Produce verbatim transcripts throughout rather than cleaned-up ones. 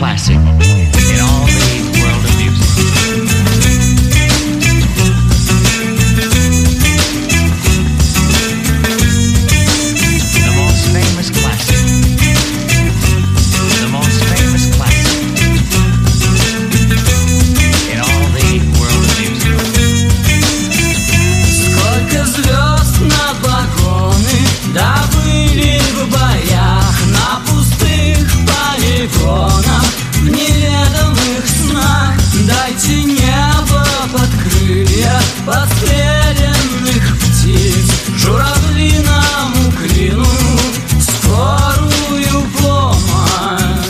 classic in all the world of music. The most famous classic. The most famous classic in all the world of music. Сколько звезд на балконе добыли в боях на пустых полигонах, в неведомых снах. Дайте небо под крылья подстреленных птиц, журавлиному клину скорую помощь.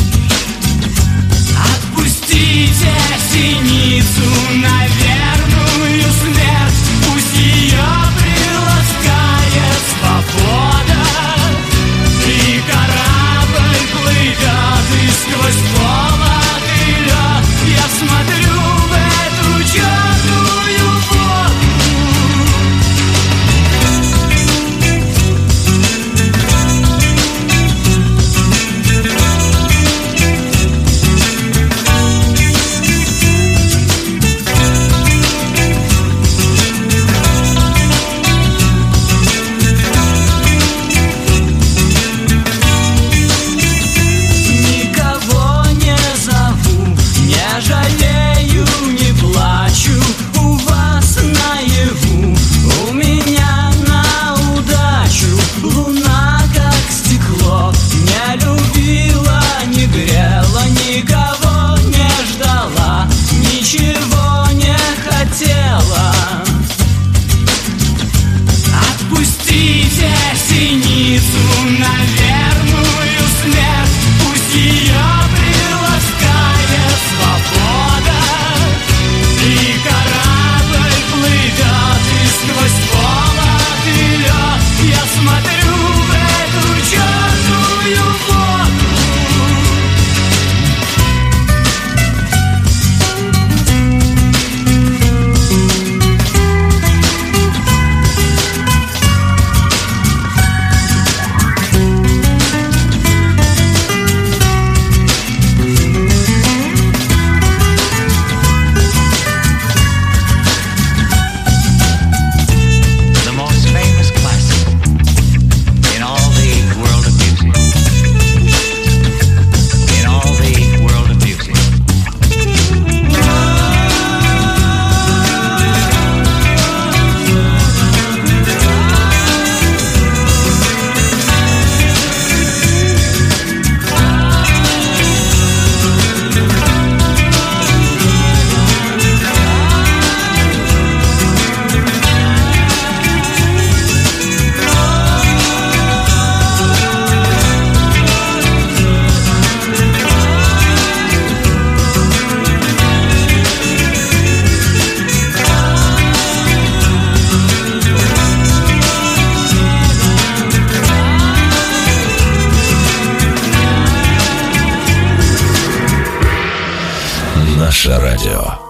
Отпустите синицу на верную смерть, пусть ее приласкает свобода, и корабль плывет, и сквозь холод и лед я смотрю в эту черную воду. Никого не зову, не жалею, не плачу. У вас наяву, у меня на удачу. Луна как стекло, не любила, не грела, никого не ждала, ничего не хотела. Отпустите синицу на верную смерть, пусть ее приласкает свобода, и корабль плывет, и сквозь холод и лед я смотрю в эту черную воду. The most famous classic in all the world of music. In all the world of music. Наше радио.